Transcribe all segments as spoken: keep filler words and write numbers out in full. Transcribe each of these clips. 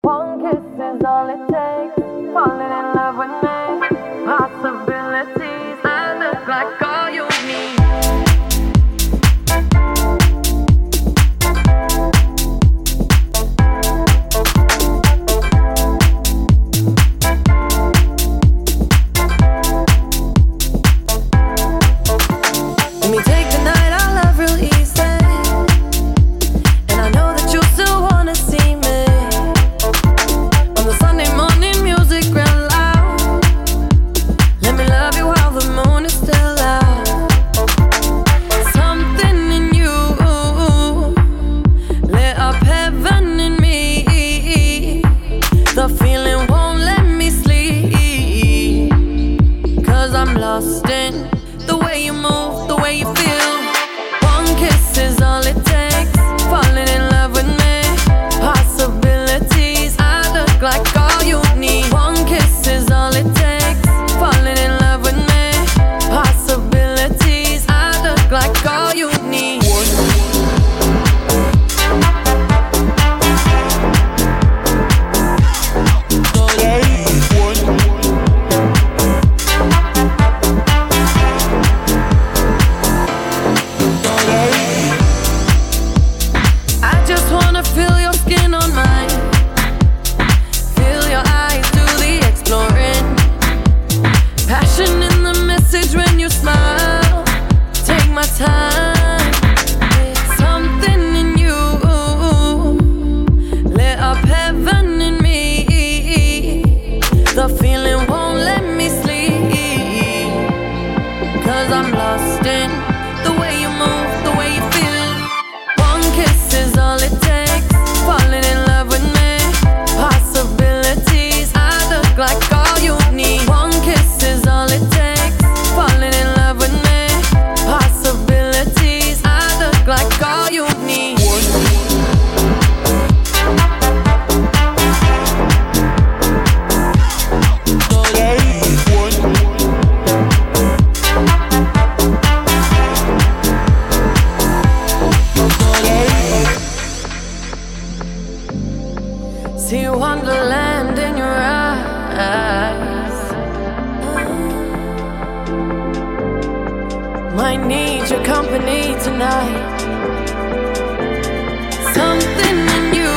One kiss is all it takes. Falling in love with me. Possibilities. I look like all you need. Let me take the night I love real easy. And I know that you still wanna see me. On the Sunday morning music real loud. Let me love you while the moon is still out. Something in you lit up heaven in me. The feeling won't let me sleep. Cause I'm lost in the way you move, the way you feel. One kiss is all it takes. Falling in love with me. Possibilities. I look like all you need. One kiss is all it takes. Falling in love with me. Possibilities. I look like all you need. I just wanna feel your skin on mine. Feel your eyes do the exploring. Passion in the message when you smile. Take my time. Something in you lit up heaven in me. The feeling won't let me sleep. Cause I'm lost in the way you move, the way you feel. One kiss is all it takes. Falling in love with me. Possibilities. I look like all you need. One kiss is all it takes. Falling in love with me. Possibilities. I look like all you need. See wonderland in your eyes. Might need your company tonight. Something in you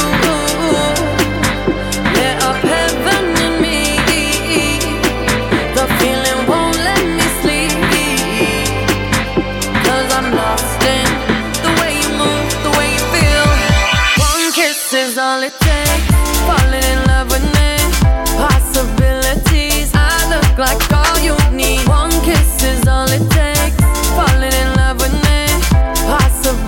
lit up heaven in me. The feeling won't let me sleep. Cause I'm lost in the way you move, the way you feel. One kiss is all it takes. Falling in love with me. Possibilities. I look like all you need. One kiss is all it takes. Falling in love with me. Possibilities.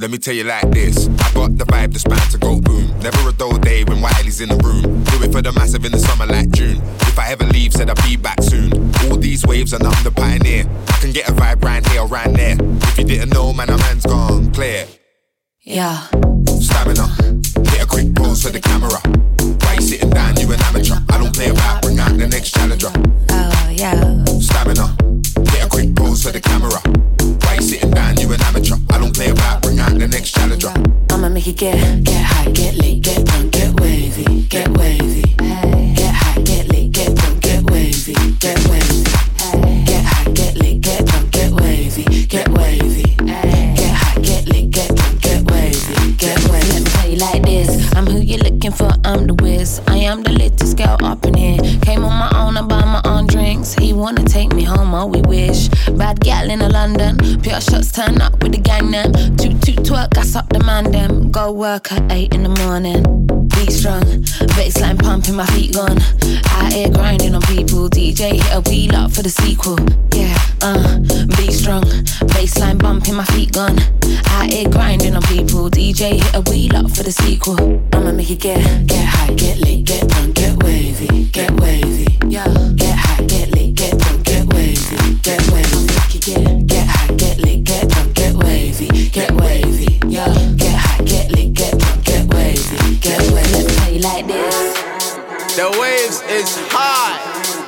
Let me tell you like this. I got the vibe that's bound to go boom. Never a dull day when Wiley's in the room. Do it for the massive in the summer like June. If I ever leave, said I'll be back soon. All these waves and I'm the pioneer. I can get a vibe round here or round there. If you didn't know, man, a man's gone clear. Yeah. Stamina. Hit a quick pose for the camera. Why you sitting down, you an amateur? I don't play about, bring out the next challenger. Oh, yeah. Stamina. Hit a quick pose for the camera. Why you sitting down, you an amateur? I don't play about, bring out the next challenger. I'ma make it get, get high, get lit, get drunk, get wavy, get wavy. Hey. Get high, get lit, get drunk, get wavy, get wavy. Hey. Get high, get lit, get drunk, get wavy, get wavy. Hey. Get high, get lit, get drunk, get wavy, get wavy. Let me tell you like this, I'm who you're looking for, I'm the whiz. I am the latest girl up in here. Came on my own, I buy my own drinks. He wanna take me home, oh we wish. Bad gal in a London, pure shots turn up with the gang them. Toot toot twerk, gas up the man them. Go work at eight in the morning. Beat strong, bassline pumping, my feet gone. Out here grinding on people. D J hit a wheel up for the sequel. Yeah, uh, beat strong, bassline bumping, my feet gone. Out here grinding on people. D J hit a wheel up for the sequel. I'ma make it get, get high, get lit, get drunk, get wavy, get wavy. Yeah, get high, get lit, get drunk, get wavy, get wavy. Make it get, get high, get lit, get drunk, get wavy, get wavy. Yeah, get high, get lit, get drunk, get wavy, get wavy. Let me tell you like this. The waves is high.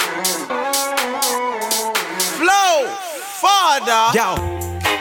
Flow farther. Yo.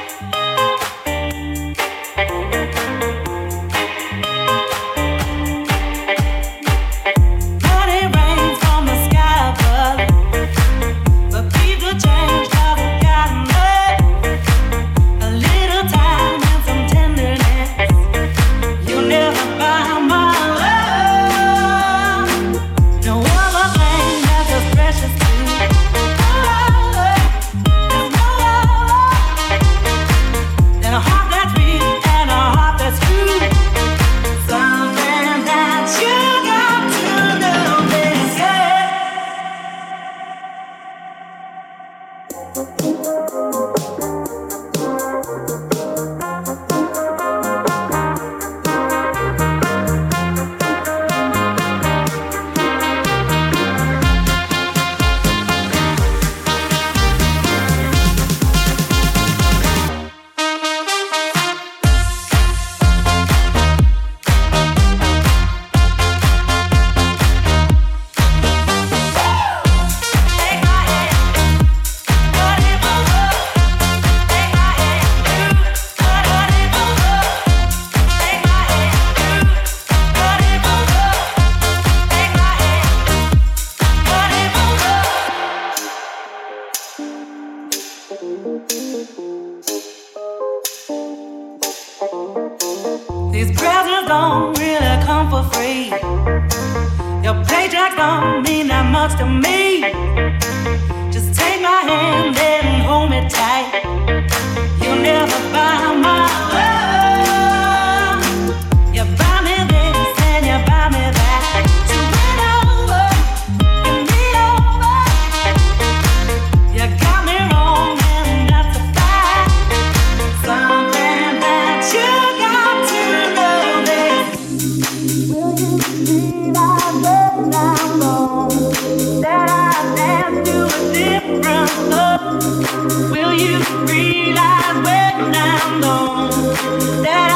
These presents don't really come for free. Your paycheck don't mean that much to me. Just take my hand and hold me tight. You'll never buy my love. You buy me this and you buy me that. So win over, win me over. You got me wrong and that's a fact. Something that you got to know this. Will you realize when I'm gone that I dance to a different love? Will you realize when I'm gone that